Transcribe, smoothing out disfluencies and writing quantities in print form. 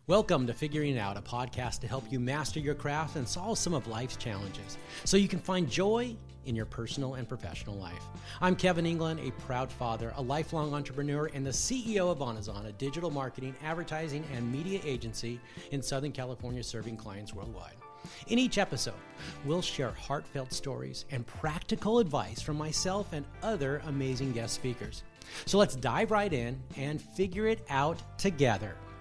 Welcome to Figuring It Out, a podcast to help you master your craft and solve some of life's challenges so you can find joy in your personal and professional life. I'm Kevin England, a proud father, a lifelong entrepreneur, and the CEO of Onazon, a digital marketing, advertising, and media agency in Southern California serving clients worldwide. In each episode, we'll share heartfelt stories and practical advice from myself and other amazing guest speakers. So let's dive right in and figure it out together.